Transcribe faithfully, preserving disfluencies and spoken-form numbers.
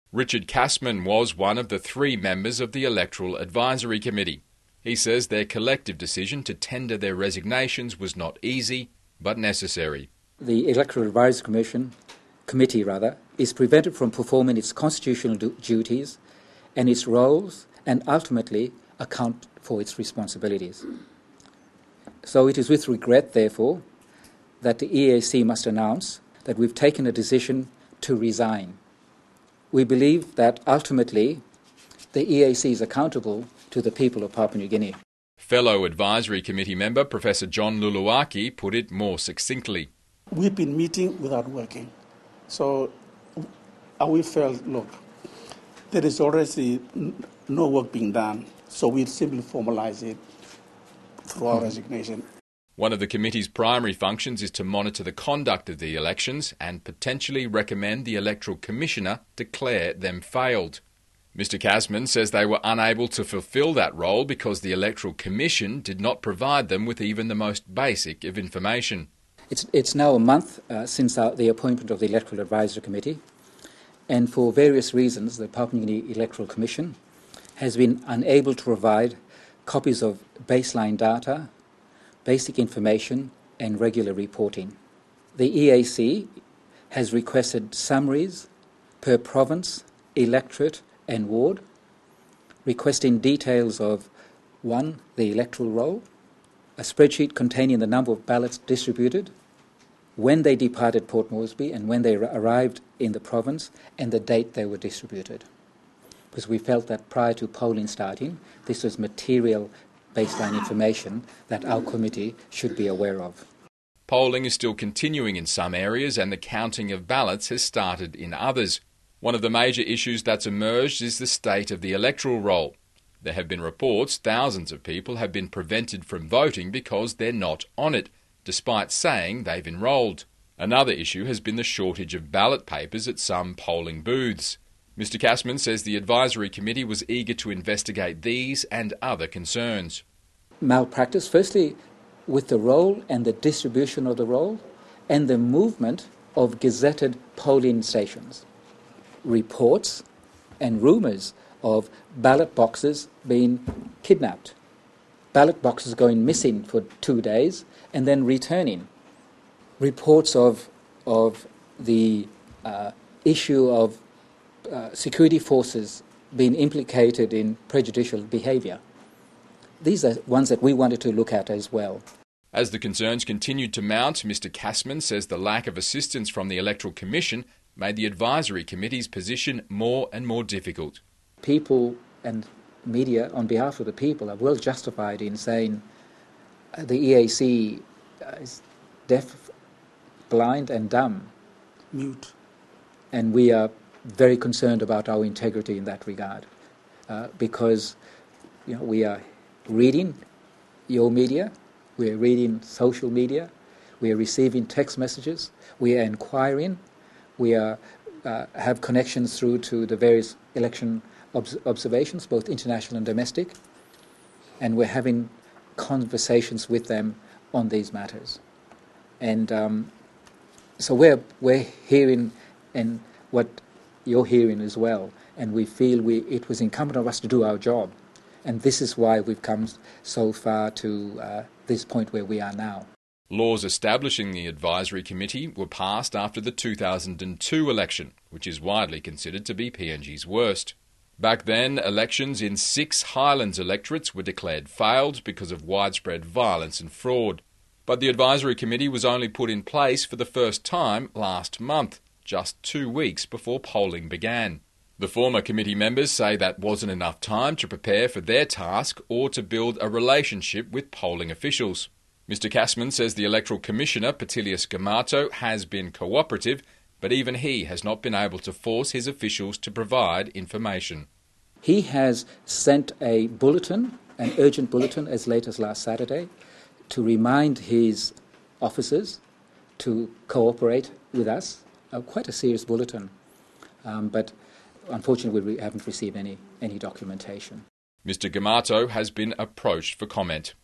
Richard Casman was one of the three members of the Electoral Advisory Committee. He says their collective decision to tender their resignations was not easy, but necessary. The Electoral Advisory Commission, Committee rather, is prevented from performing its constitutional du- duties and its roles, and ultimately account for its responsibilities. So it is with regret, therefore, that the E A C must announce that we've taken a decision to resign. We believe that ultimately the E A C is accountable to the people of Papua New Guinea. Fellow Advisory Committee member Professor John Luluaki put it more succinctly. We've been meeting without working. So we felt, look, there is already no work being done, so we simply formalise it through our mm-hmm. resignation. One of the committee's primary functions is to monitor the conduct of the elections and potentially recommend the Electoral Commissioner declare them failed. Mister Casman says they were unable to fulfil that role because the Electoral Commission did not provide them with even the most basic of information. It's, it's now a month uh, since our, the appointment of the Electoral Advisory Committee, and for various reasons the Papua New Guinea Electoral Commission has been unable to provide copies of baseline data, basic information and regular reporting. The E A C has requested summaries per province, electorate and ward, requesting details of, one, the electoral roll, a spreadsheet containing the number of ballots distributed, when they departed Port Moresby and when they arrived in the province, and the date they were distributed. Because we felt that prior to polling starting, this was material baseline information that our committee should be aware of. Polling is still continuing in some areas and the counting of ballots has started in others. One of the major issues that's emerged is the state of the electoral roll. There have been reports thousands of people have been prevented from voting because they're not on it, despite saying they've enrolled. Another issue has been the shortage of ballot papers at some polling booths. Mister Casman says the advisory committee was eager to investigate these and other concerns. Malpractice, firstly, with the roll and the distribution of the roll and the movement of gazetted polling stations. Reports and rumours of ballot boxes being kidnapped, ballot boxes going missing for two days and then returning. Reports of, of the uh, issue of Uh, security forces being implicated in prejudicial behaviour. These are ones that we wanted to look at as well. As the concerns continued to mount, Mister Casman says the lack of assistance from the Electoral Commission made the Advisory Committee's position more and more difficult. People and media, on behalf of the people, are well justified in saying uh, the E A C uh, is deaf, blind and dumb. Mute. And we are very concerned about our integrity in that regard, uh, because you know we are reading your media, we are reading social media, we are receiving text messages, we are inquiring, we are uh, have connections through to the various election obs- observations, both international and domestic, and we're having conversations with them on these matters, and um, so we're we're hearing and what you're hearing as well, and we feel we, it was incumbent on us to do our job, and this is why we've come so far to uh, this point where we are now. Laws establishing the Advisory Committee were passed after the two thousand two election, which is widely considered to be P N G's worst. Back then, elections in six Highlands electorates were declared failed because of widespread violence and fraud. But the Advisory Committee was only put in place for the first time last month, just two weeks before polling began. The former committee members say that wasn't enough time to prepare for their task or to build a relationship with polling officials. Mister Casman says the Electoral Commissioner, Petilius Gamato, has been cooperative, but even he has not been able to force his officials to provide information. He has sent a bulletin, an urgent bulletin, as late as last Saturday, to remind his officers to cooperate with us. Uh, quite a serious bulletin, um, but unfortunately we haven't received any, any documentation. Mister Gamato has been approached for comment.